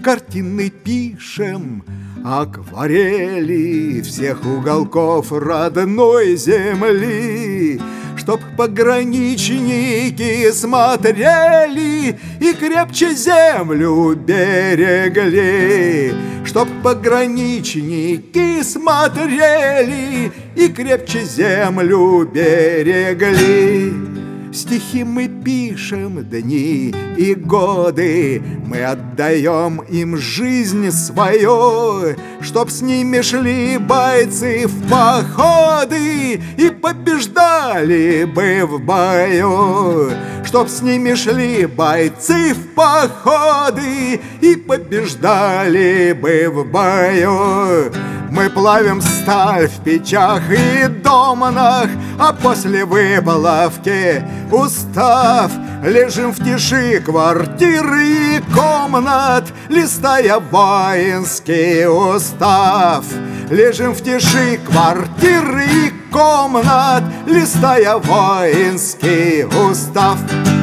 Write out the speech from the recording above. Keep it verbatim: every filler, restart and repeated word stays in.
Картины пишем, акварели всех уголков родной земли, чтоб пограничники смотрели и крепче землю берегли, чтоб пограничники смотрели и крепче землю берегли. Стихи мы пишем, дни и годы, мы отдаем им жизнь свою, чтоб с ними шли бойцы в походы и побеждали бы в бою, чтоб с ними шли бойцы в походы и побеждали бы в бою. Мы плавим сталь в печах и домнах, а после выплавки, устав, лежим в тиши квартиры и комнат, листая воинский устав. Лежим в тиши квартиры и комнат, листая воинский устав.